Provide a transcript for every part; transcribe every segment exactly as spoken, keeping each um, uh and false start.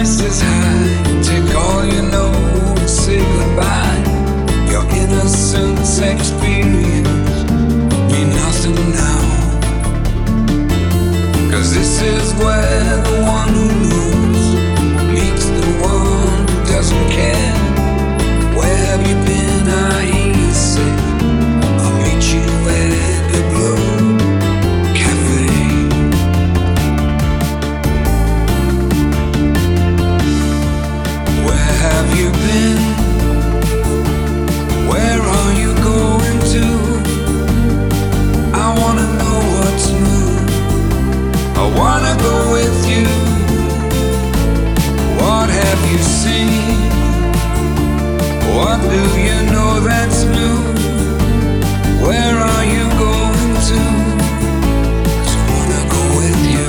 prices high. Take all you know and say goodbye. Your innocence experience mean nothing now. Cause this is where the one who knows meets the one who doesn't care. Where have you been? I hear you say, I'll meet you at the Blue Cafe. Where have you been? Where are you going to? I wanna know what's new. I wanna go with you. What have you seen? What do you know that's new? Where are you going to? 'Cause I wanna go with you.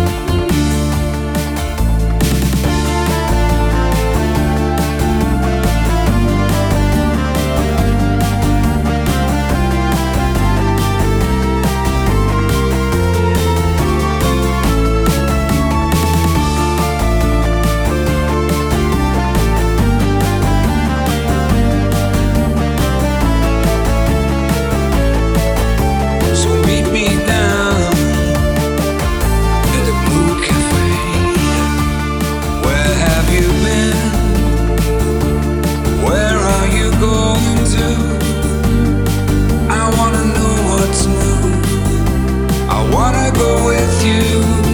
Go with you.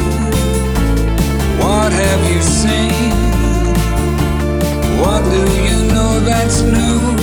What have you seen? What do you know that's new?